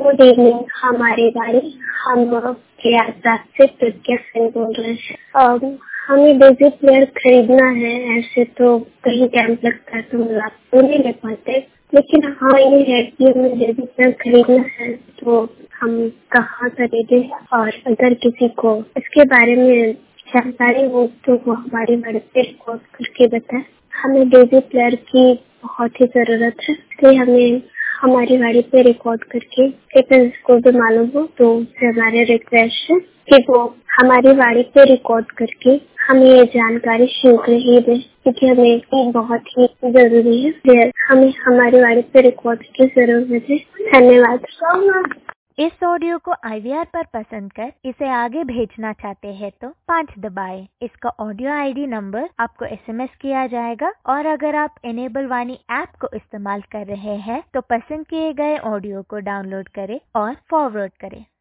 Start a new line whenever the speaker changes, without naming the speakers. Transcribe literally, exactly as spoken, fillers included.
Good evening हमारी बारी। हम प्रयागराज से प्रज्ञा सिंह बोल रहे हैं। अम, हमें डेजी प्लेयर खरीदना है। ऐसे तो कहीं कैंप लगता है तो हम लाभ तो नहीं ले पाते, लेकिन हाँ ये है कि हमें डेजी प्लेयर खरीदना है तो हम कहाँ खरीदे, और अगर किसी को इसके बारे में जानकारी हो तो वो हमारी वाड़ी पे रिकॉर्ड करके बताए। हमें डेजी प्लेयर की बहुत ही जरूरत है, इसलिए हमें हमारी वाड़ी पे रिकॉर्ड करके अगर इसको भी मालूम हो तो उससे हमारे रिक्वेस्ट है कि वो हमारी वाड़ी पे रिकॉर्ड करके हमें ये जानकारी शीघ्र ही दे, क्योंकि हमें ये बहुत ही जरूरी है। हमें हमारी वाड़ी पे रिकॉर्ड की जरूरत है। धन्यवाद।
इस ऑडियो को आई वी आर पर पसंद कर इसे आगे भेजना चाहते हैं तो पाँच दबाएं। इसका ऑडियो आई डी नंबर आपको एस एम एस किया जाएगा, और अगर आप इनेबल वाणी ऐप को इस्तेमाल कर रहे हैं तो पसंद किए गए ऑडियो को डाउनलोड करें और फॉरवर्ड करें।